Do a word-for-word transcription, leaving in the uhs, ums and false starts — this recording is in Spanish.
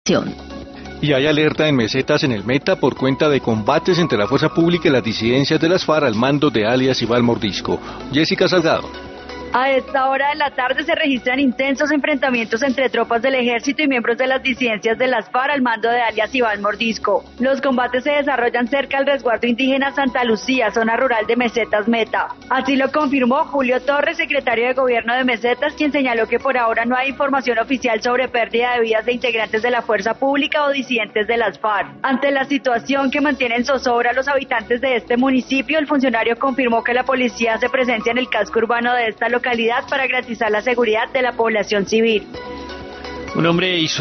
información. Y hay alerta en Mesetas en el Meta por cuenta de combates entre la fuerza pública y las disidencias de las FARC al mando de alias Iván Mordisco. Jessica Salgado. A esta hora de la tarde se registran intensos enfrentamientos entre tropas del ejército y miembros de las disidencias de las FARC al mando de alias Iván Mordisco. Los combates se desarrollan cerca al resguardo indígena Santa Lucía, zona rural de Mesetas Meta. Así lo confirmó Julio Torres, secretario de Gobierno de Mesetas, quien señaló que por ahora no hay información oficial sobre pérdida de vidas de integrantes de la fuerza pública o disidentes de las FARC. Ante la situación que mantiene en zozobra a los habitantes de este municipio, el funcionario confirmó que la policía hace presencia en el casco urbano de esta localidad localidad para garantizar la seguridad de la población civil. Un hombre y su